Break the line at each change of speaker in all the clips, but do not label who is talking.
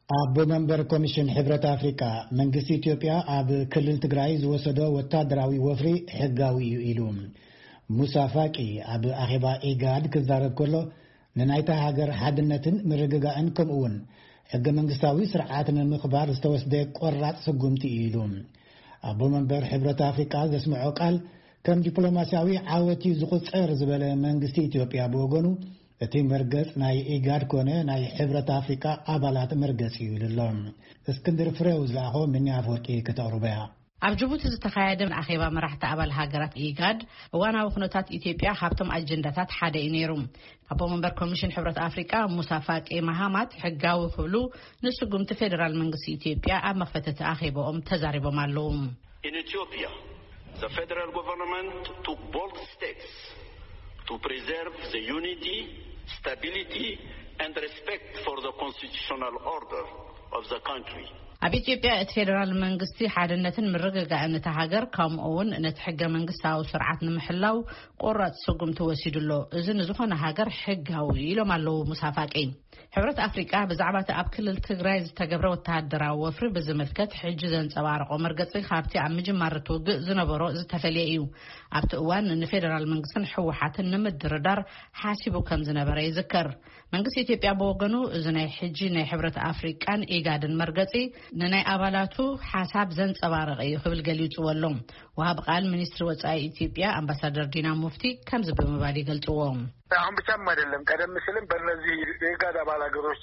أبو منبر كوميشن حبرة أفريقيا منجس إثيوبيا أب كلل تجراي زوسدا وتادراوي وفري حجاوي إلوم موسى فاكي أب أخبا إيجاد كزارب كله ننايتا هاجر حدنتن مرجعا أنكم أون حج منجساوي سرعاتنا المخبار استوسدك قرات سجومتي إلوم أبو منبر حبرة أفريقيا زسمعوا قال كم دبلوماسياوي عاوتي زقص زبالة منجس إثيوبيا بوغنو እቲ መርገጽ ናይ ኢጋድ ኮነ ናይ ሕብረት አፍሪካ አባላት መርገጽ ይውልሎም እስክንድር ፍሬው ዝላሆ ምን ያፈቂ ከተሩበያ
ኣብ ጅቡቲ ዝተኻየደ ኣኼባ መራሕቲ ኣባል ሃገራት ኢጋድ ዋናው ኩነታት ኢትዮጵያ ካብቶም አጀንዳታት ሓደ ይነሩ ኣቦ መንበር ኮሚሽን ሕብረት አፍሪካ ሙሳ ፋቂ መሃማት ሕጋዊ ክብሉ ንስጉምቲ ፌደራል መንግስቲ ኢትዮጵያ ኣብ መክፈተት ኣኼባኦም ተዛሪቦም ኣለዉ
In Ethiopia, the federal government took bold steps to preserve the unity, stability and respect for the constitutional order of the country.
ኣብ ኢትዮጵያ ፌደራል መንግስቲ ሓድነትን ምርግጋእን ተሃገር ከምኡውን ነቲ ሕገ መንግስታዊ ስርዓት ንምሕላው ቆራጽ ስጉም ተወሲድሎ እዚ ንዝኾነ ሃገር ሕጋዊ ኢሎም ኣለዉ ሙሳፋቂ ሕብረት አፍሪካ ብዛዕባ ኣብ ክልል ትግራይ ዝተገብረ ወታደራዊ ወፍሪ ብዝምልከት ሕጂ ዘንጸባርቆ መርገጺ ካብቲ ኣብ ምጅማር ትውግእ ዝነበሮ ዝተፈልየ እዩ ኣብቲ እዋን ንፌደራል መንግስትን ሕወሓትን ንምድርዳር ሓሲቡ ከም ዝነበረ ይዝከር መንግስቲ ኢትዮጵያ በወገኑ እዚ ናይ ሕጂ ናይ ሕብረት አፍሪካን ኢጋድን መርገጺ ንናይ አባላቱ ሓሳብ ዘንጸባርቕ እዩ ክብል ገሊጹዎሎም ወሃብ ቃል ሚኒስትር ወጻኢ ኢትዮጵያ አምባሳደር ዲና ሙፍቲ ከም ዝበመባል ይገልጽዎም
አሁን ብቻም አይደለም ቀደም ሲልም በእነዚህ የኢጋድ አባል ሀገሮች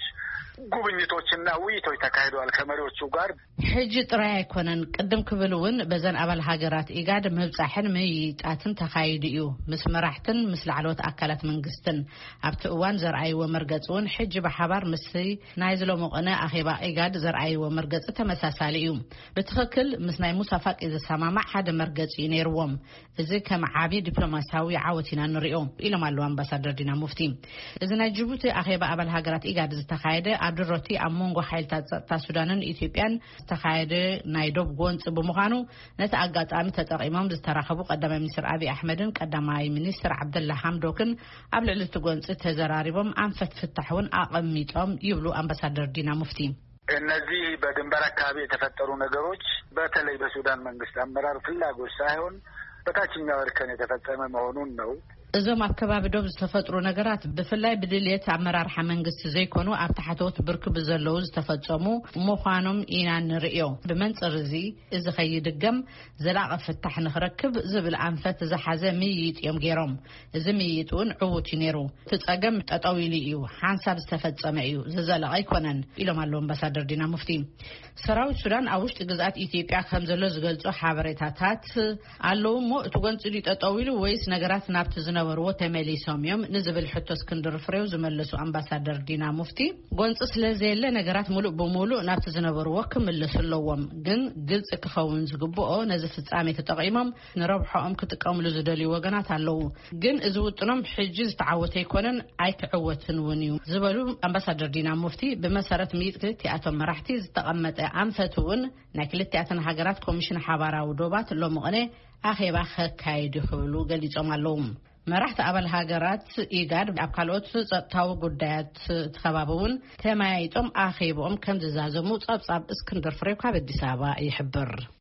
ጉብኝቶችና ውይይቶች ተካሂደዋል ከመሪዎቹ ጋር
ሕጂ ጥራይ አይኮነን ቅድም ክብልውን በዘን አባል ሀገራት ኢጋድ መብጻሕን መይጣትን ተካሂዱ እዩ ምስ መራሕትን ምስ ላዕለዎት አካላት መንግስትን ኣብቲ እዋን ዘርአይዎ መርገጽውን ሕጂ በሓባር ምስ ናይ ዝለመቐነ አኼባ ኢጋድ ዘርአይዎ መርገጽ ተመሳሳሊ እዩ ብትኽክል ምስ ናይ ሙሳ ፋቂ ዘሰማማዕ ሓደ መርገጽ ነይርዎም እዚ ከም ዓቢ ዲፕሎማሲያዊ ዓወትና ንሪኦ ኢሎም ኣለዉ አምባሳደር ዲና ሙፍቲ እዚ ናይ ጅቡቲ አኼባ አባል ሀገራት ኢጋድ ዝተካሄደ አብድሮቲ አሞንጎ ኃይልታት ጸጥታ ሱዳንን ኢትዮጵያን ተካሄደ ናይ ዶብ ጎንጽ በመሆኑ ነታ አጋጣሚ ተጠቂሞም ዝተራኸቡ ቀዳማይ ሚኒስትር አብይ አህመድን ቀዳማይ ሚኒስትር አብደላ ሐምዶክን ኣብ ልዕልቲ ጎንጽ ተዘራሪቦም አንፈት ፍታሕውን አቀሚጦም ይብሉ አምባሳደር ዲና ሙፍቲ
እነዚህ በድንበር አካባቢ የተፈጠሩ ነገሮች በተለይ በሱዳን መንግስት አመራር ፍላጎት ሳይሆን በታችኛው እርከን የተፈጸመ መሆኑን ነው
እዞም አከባቢ ዶብ ዝተፈጥሩ ነገራት ብፍላይ ብድልየት አመራርሓ መንግስቲ ዘይኮኑ ኣብ ታሕተዎት ብርክብ ዘለዉ ዝተፈጸሙ ምዃኖም ኢና ንሪኦ ብመንጽር እዚ ኸይድገም ዘላቐ ፍታሕ ንኽረክብ ዝብል አንፈት ዝሓዘ ምይይጥ እዮም ገይሮም እዚ ምይይጥ እውን ዕዉት ነይሩ ትጸገም ጠጠው ኢሉ እዩ ሓንሳብ ዝተፈጸመ እዩ ዝዘለቐ ኣይኮነን ኢሎም ኣለዉ አምባሳደር ዲና ሙፍቲ ሰራዊት ሱዳን ኣብ ውሽጢ ግዝኣት ኢትዮጵያ ከም ዘሎ ዝገልጹ ሓበሬታታት ኣለዉ እሞ እቲ ጎንፂ ጠጠው ኢሉ ወይስ ነገራት ናብቲ ዝነበርዎ ተመሊሶም እዮም ንዝብል ሕቶ እስክንድር ፍሬው ዝመለሱ አምባሳደር ዲና ሙፍቲ ጎንጽ ስለዘየለ ነገራት ሙሉእ ብሙሉእ ናብቲ ዝነበርዎ ክምለሱ ኣለዎም ግን ግልጽ ክኸውን ዝግብኦ ነዚ ፍጻሜ ተጠቂሞም ንረብሖኦም ክጥቀምሉ ዝደልዩ ወገናት ኣለዉ ግን እዚ ውጥኖም ሕጂ ዝተዓወተ ኣይኮነን ኣይክዕወትን እውን እዩ ዝበሉ አምባሳደር ዲና ሙፍቲ ብመሰረት ሚኢት ክልቲኣቶም መራሕቲ ዝተቐመጠ አንፈት እውን ናይ ክልቲኣተን ሃገራት ኮሚሽን ሓባራዊ ዶባት ሎምቕነ አኼባ ከካይዱ ክብሉ ገሊጾም ኣለዉ መራሕቲ ኣባል ሃገራት ኢጋድ ኣብ ካልኦት ጸጥታዊ ጉዳያት ተኸባበውን ተማያይጦም ኣኼቦም ከም ዝዛዘሙ ጸብጻብ እስክንድር ፍሬው ካብ አዲስ አበባ ይሕብር